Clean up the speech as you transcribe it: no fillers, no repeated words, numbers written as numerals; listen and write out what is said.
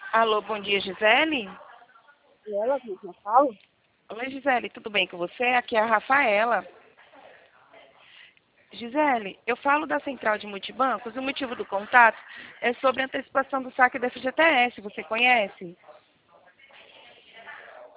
Alô, bom dia, Gisele? E ela, como que eu falo? Oi, Gisele, tudo bem com você? Aqui é a Rafaela. Gisele, eu falo da Central de Multibancos. O motivo do contato é sobre a antecipação do saque da FGTS. Você conhece?